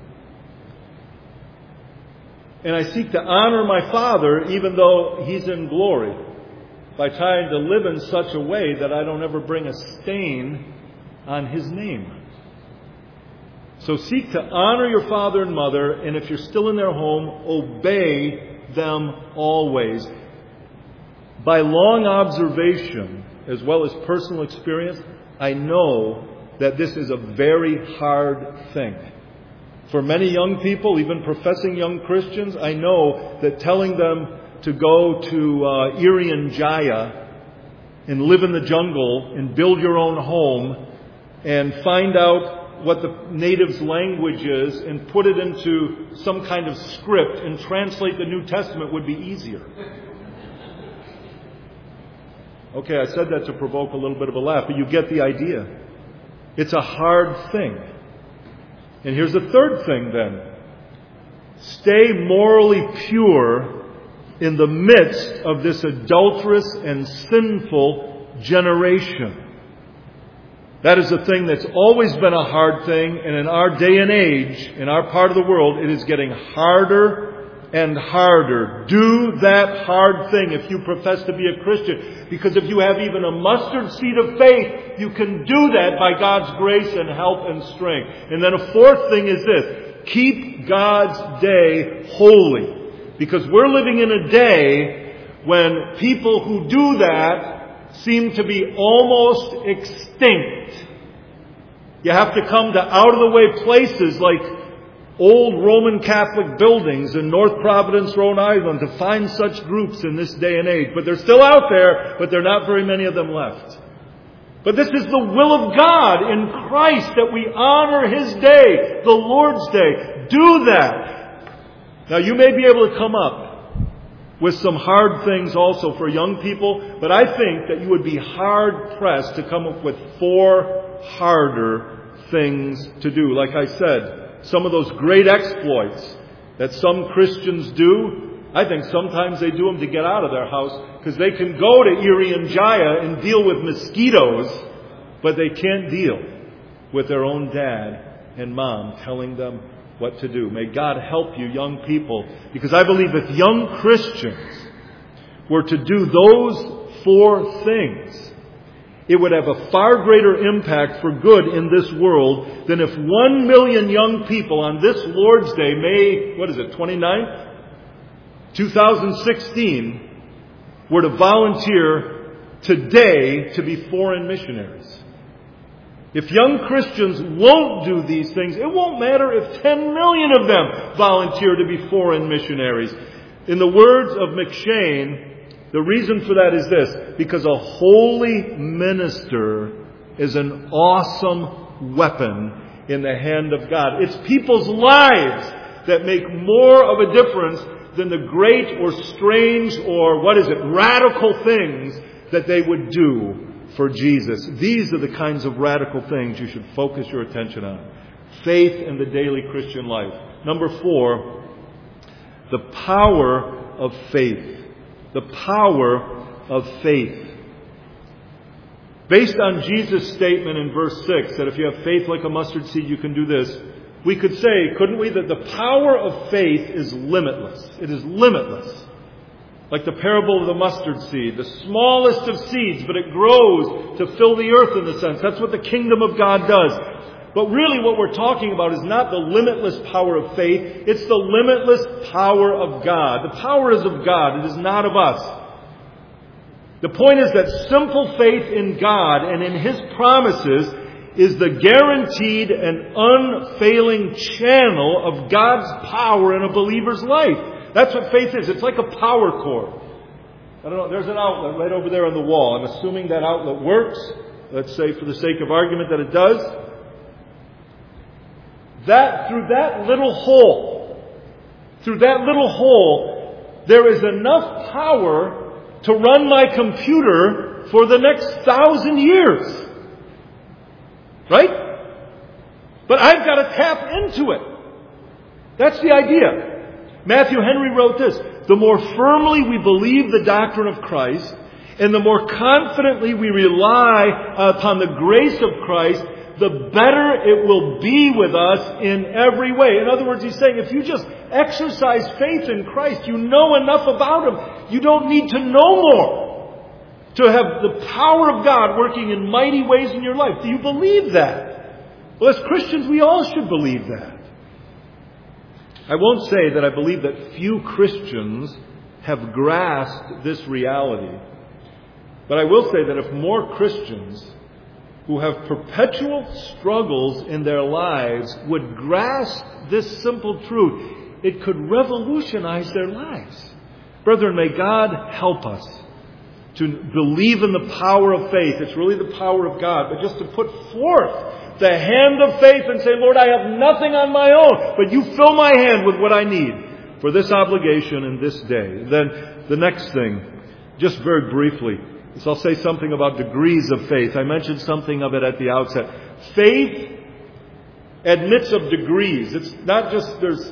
And I seek to honor my father even though he's in glory, by trying to live in such a way that I don't ever bring a stain on his name. So seek to honor your father and mother, and if you're still in their home, obey them always. By long observation, as well as personal experience, I know that this is a very hard thing. For many young people, even professing young Christians, I know that telling them to go to uh, Irian Jaya and live in the jungle and build your own home and find out what the natives' language is and put it into some kind of script and translate the New Testament would be easier. Okay, I said that to provoke a little bit of a laugh, but you get the idea. It's a hard thing. And here's the third thing then. Stay morally pure in the midst of this adulterous and sinful generation. That is a thing that's always been a hard thing, and in our day and age, in our part of the world, it is getting harder and harder. Do that hard thing if you profess to be a Christian. Because if you have even a mustard seed of faith, you can do that by God's grace and help and strength. And then a fourth thing is this. Keep God's day holy. Because we're living in a day when people who do that seem to be almost extinct. You have to come to out-of-the-way places like old Roman Catholic buildings in North Providence, Rhode Island to find such groups in this day and age. But they're still out there, but there are not very many of them left. But this is the will of God in Christ that we honor His day, the Lord's Day. Do that. Now you may be able to come up with some hard things also for young people, but I think that you would be hard-pressed to come up with four harder things to do. Like I said, some of those great exploits that some Christians do, I think sometimes they do them to get out of their house because they can go to Irian Jaya and deal with mosquitoes, but they can't deal with their own dad and mom telling them what to do. May God help you, young people, because I believe if young Christians were to do those four things, it would have a far greater impact for good in this world than if one million young people on this Lord's Day, May, what is it, twenty-ninth, two thousand sixteen, were to volunteer today to be foreign missionaries. If young Christians won't do these things, it won't matter if ten million of them volunteer to be foreign missionaries. In the words of McShane, The reason for that is this, because a holy minister is an awesome weapon in the hand of God. It's people's lives that make more of a difference than the great or strange or, what is it, radical things that they would do for Jesus. These are the kinds of radical things you should focus your attention on. Faith in the daily Christian life. Number four, the power of faith. The power of faith. Based on Jesus' statement in verse six, that if you have faith like a mustard seed, you can do this, we could say, couldn't we, that the power of faith is limitless. It is limitless. Like the parable of the mustard seed, the smallest of seeds, but it grows to fill the earth in a sense. That's what the kingdom of God does. But really what we're talking about is not the limitless power of faith, it's the limitless power of God. The power is of God, it is not of us. The point is that simple faith in God and in His promises is the guaranteed and unfailing channel of God's power in a believer's life. That's what faith is. It's like a power cord. I don't know, there's an outlet right over there on the wall. I'm assuming that outlet works. Let's say for the sake of argument that it does. That, through that little hole, through that little hole, there is enough power to run my computer for the next thousand years. Right? But I've got to tap into it. That's the idea. Matthew Henry wrote this: the more firmly we believe the doctrine of Christ, and the more confidently we rely upon the grace of Christ, the better it will be with us in every way. In other words, he's saying if you just exercise faith in Christ, you know enough about Him. You don't need to know more to have the power of God working in mighty ways in your life. Do you believe that? Well, as Christians, we all should believe that. I won't say that I believe that few Christians have grasped this reality. But I will say that if more Christians who have perpetual struggles in their lives would grasp this simple truth, it could revolutionize their lives. Brethren, may God help us to believe in the power of faith. It's really the power of God. But just to put forth the hand of faith and say, Lord, I have nothing on my own, but you fill my hand with what I need for this obligation in this day. Then the next thing, just very briefly, is I'll say something about degrees of faith. I mentioned something of it at the outset. Faith admits of degrees. It's not just there's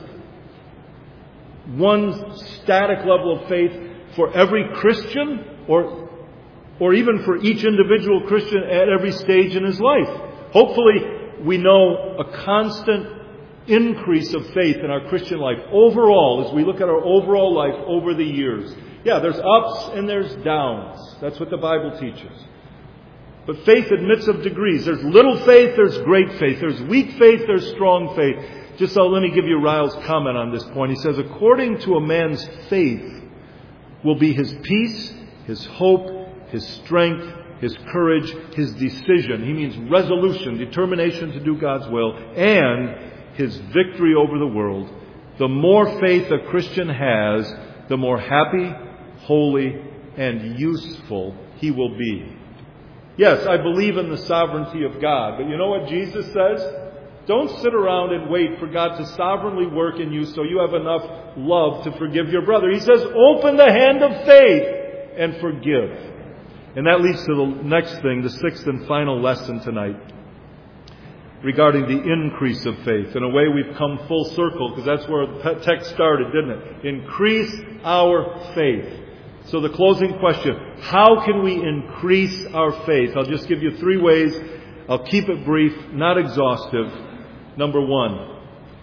one static level of faith for every Christian or or even for each individual Christian at every stage in his life. Hopefully we know a constant increase of faith in our Christian life overall as we look at our overall life over the years. Yeah, there's ups and there's downs. That's what the Bible teaches. But faith admits of degrees. There's little faith, there's great faith. There's weak faith, there's strong faith. Just so let me give you Ryle's comment on this point. He says, according to a man's faith will be his peace, his hope, his strength, his courage, his decision. He means resolution, determination to do God's will, and his victory over the world. The more faith a Christian has, the more happy, holy, and useful he will be. Yes, I believe in the sovereignty of God. But you know what Jesus says? Don't sit around and wait for God to sovereignly work in you so you have enough love to forgive your brother. He says, open the hand of faith and forgive. And that leads to the next thing, the sixth and final lesson tonight, regarding the increase of faith. In a way, we've come full circle because that's where the text started, didn't it? Increase our faith. So the closing question, how can we increase our faith? I'll just give you three ways. I'll keep it brief, not exhaustive. Number one,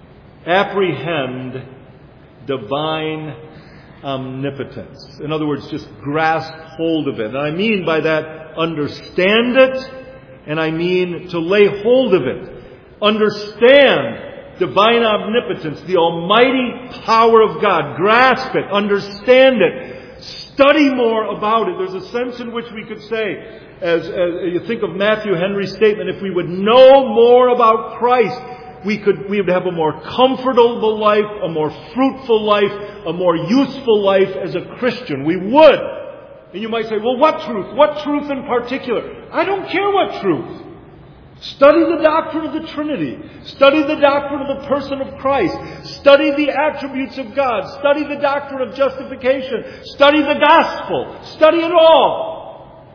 apprehend divine omnipotence. In other words, just grasp hold of it. And I mean by that, understand it, and I mean to lay hold of it. Understand divine omnipotence, the almighty power of God. Grasp it, understand it, study more about it. There's a sense in which we could say, as, as you think of Matthew Henry's statement, if we would know more about Christ, we could we would have a more comfortable life, a more fruitful life, a more useful life as a Christian. We would. And you might say, well, what truth? What truth in particular? I don't care what truth. Study the doctrine of the Trinity. Study the doctrine of the person of Christ. Study the attributes of God. Study the doctrine of justification. Study the gospel. Study it all.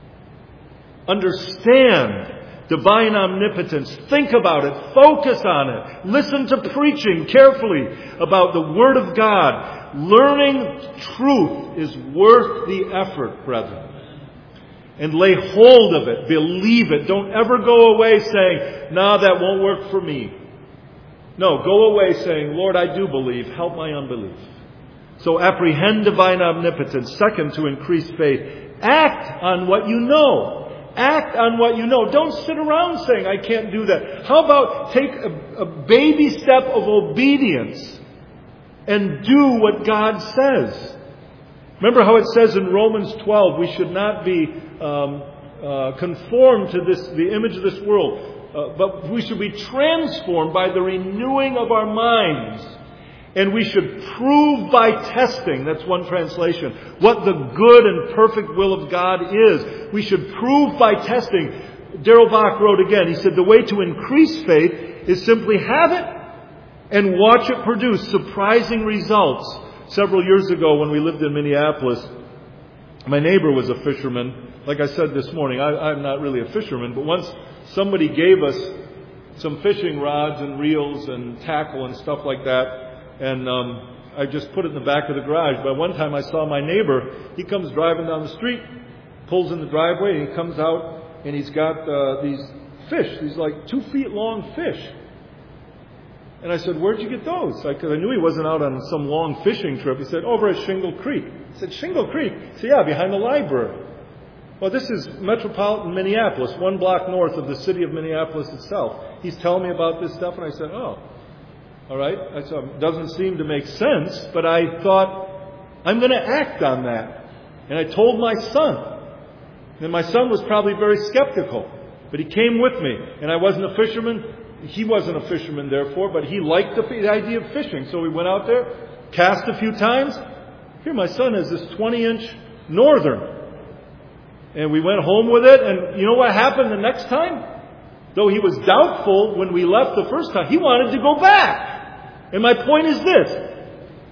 Understand divine omnipotence. Think about it. Focus on it. Listen to preaching carefully about the Word of God. Learning truth is worth the effort, brethren. And lay hold of it. Believe it. Don't ever go away saying, no, that won't work for me. No, go away saying, Lord, I do believe. Help my unbelief. So apprehend divine omnipotence. Second, to increase faith. Act on what you know. Act on what you know. Don't sit around saying, I can't do that. How about take a, a baby step of obedience and do what God says? Remember how it says in Romans twelve, we should not be um, uh, conformed to this, the image of this world, uh, but we should be transformed by the renewing of our minds. And we should prove by testing, that's one translation, what the good and perfect will of God is. We should prove by testing. Darrell Bach wrote again, he said, the way to increase faith is simply have it and watch it produce surprising results. Several years ago when we lived in Minneapolis, my neighbor was a fisherman. Like I said this morning, I, I'm not really a fisherman, but once somebody gave us some fishing rods and reels and tackle and stuff like that, and um, I just put it in the back of the garage. But one time I saw my neighbor. He comes driving down the street, pulls in the driveway, and he comes out, and he's got uh, these fish, these like two feet long fish. And I said, where'd you get those? Because I, I knew he wasn't out on some long fishing trip. He said, over at Shingle Creek. I said, Shingle Creek? He said, yeah, behind the library. Well, this is metropolitan Minneapolis, one block north of the city of Minneapolis itself. He's telling me about this stuff, and I said, oh. All right? I said, it doesn't seem to make sense, but I thought, I'm going to act on that. And I told my son. And my son was probably very skeptical. But he came with me. And I wasn't a fisherman. He wasn't a fisherman, therefore, but he liked the, the idea of fishing. So we went out there, cast a few times. Here, my son has this twenty-inch northern. And we went home with it. And you know what happened the next time? Though he was doubtful when we left the first time, he wanted to go back. And my point is this.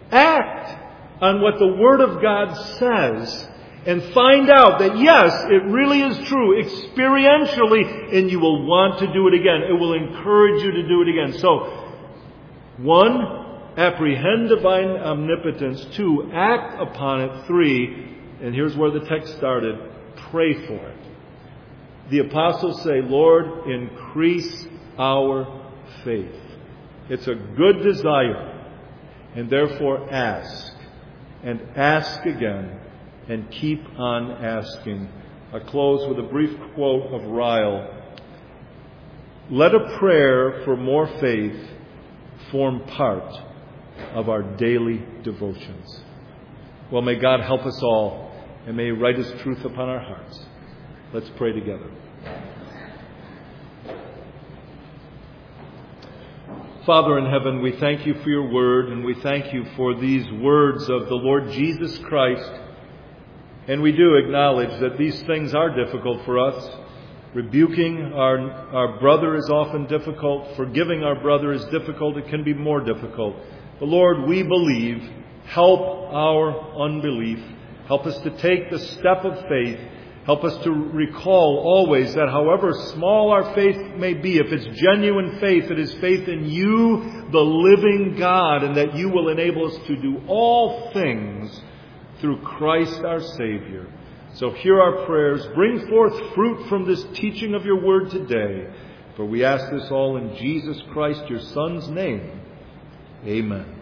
Act on what the Word of God says and find out that, yes, it really is true experientially, and you will want to do it again. It will encourage you to do it again. So, one, apprehend divine omnipotence. Two, act upon it. Three, and here's where the text started, pray for it. The apostles say, Lord, increase our faith. It's a good desire, and therefore ask, and ask again, and keep on asking. I close with a brief quote of Ryle. Let a prayer for more faith form part of our daily devotions. Well, may God help us all, and may He write His truth upon our hearts. Let's pray together. Father in heaven, we thank you for your word, and we thank you for these words of the Lord Jesus Christ. And we do acknowledge that these things are difficult for us. Rebuking our, our brother is often difficult. Forgiving our brother is difficult. It can be more difficult. But Lord, we believe. Help our unbelief. Help us to take the step of faith. Help us to recall always that however small our faith may be, if it's genuine faith, it is faith in you, the living God, and that you will enable us to do all things through Christ our Savior. So hear our prayers. Bring forth fruit from this teaching of your word today. For we ask this all in Jesus Christ, your Son's name. Amen.